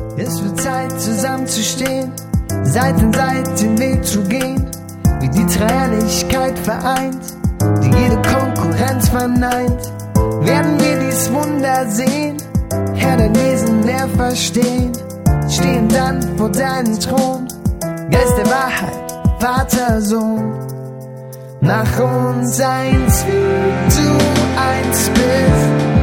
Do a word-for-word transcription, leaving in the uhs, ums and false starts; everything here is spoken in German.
Es wird Zeit zusammenzustehen, Seite an Seite den Weg zu gehen, wie die Dreieinigkeit vereint, die jede Konkurrenz verneint. Werden wir dies Wunder sehen, Herr, dein Wesen leer verstehen, stehen dann vor deinem Thron, Geist der Wahrheit, Vater, Sohn. Nach uns eins, wie du eins bist.